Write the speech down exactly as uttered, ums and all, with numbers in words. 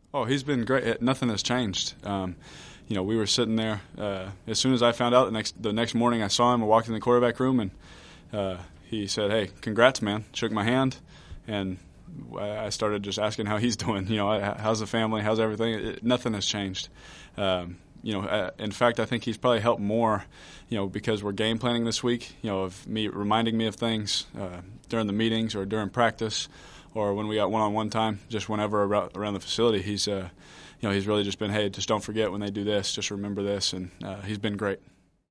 Oh, he's been great. Nothing has changed. Um, you know, we were sitting there. Uh, as soon as I found out the next the next morning, I saw him. I walked in the quarterback room, and uh, he said, "Hey, congrats, man!" Shook my hand, and I started just asking how he's doing. You know, how's the family? How's everything? It, nothing has changed. Um, you know, uh, in fact, I think he's probably helped more. You know, because we're game planning this week. You know, of me reminding me of things uh, during the meetings or during practice, or when we got one-on-one time. Just whenever around the facility, he's uh, you know, he's really just been, hey, just don't forget when they do this. Just remember this, and uh, he's been great.